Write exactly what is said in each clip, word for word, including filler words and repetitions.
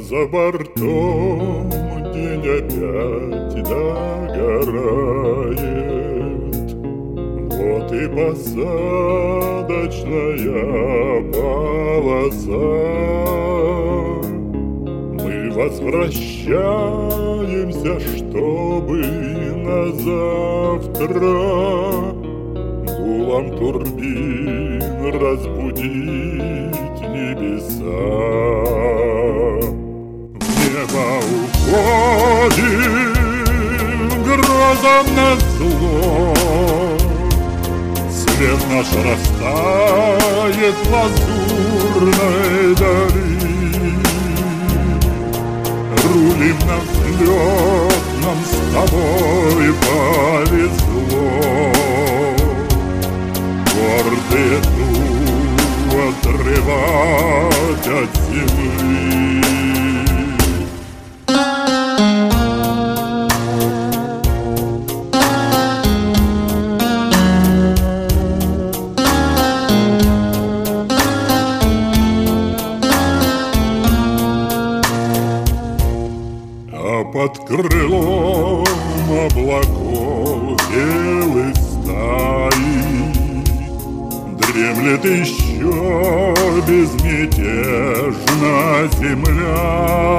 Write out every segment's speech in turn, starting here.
за бортом день опять догорает. Вот и посадочная полоса. Мы возвращаемся, чтобы на завтра гулом турбин разбудить небеса. В небо уходим грозам назло. Свет наш растает в лазурной дали. Рулим на взлет, нам с тобой повезло. Гордые ту отрывать от земли. А под крылом облаков белых стаи дремлет еще безмятежно земля.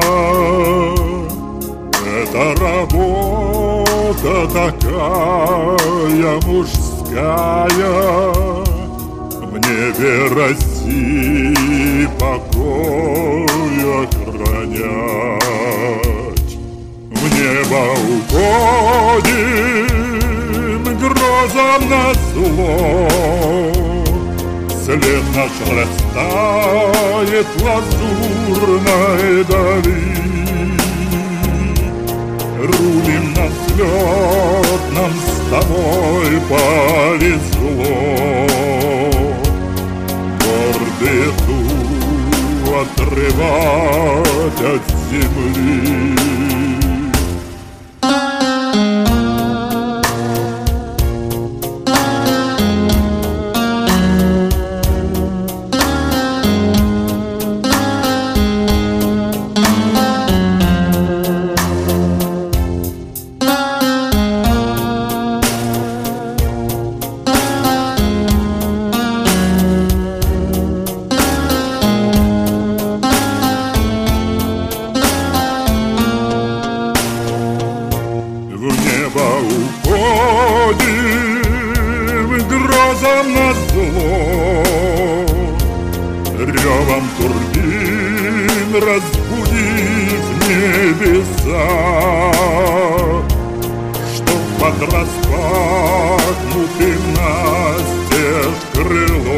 Это работа такая мужская, в небе России покой охранять. В небо уходим грозам назло. След наш растает в лазурной дали. Рулим на взлет, нам с тобой повезло. Гордые ту отрывать от земли. Уходим грозам назло. Ревом турбин разбудив небеса, что под распахнутым настежь крылом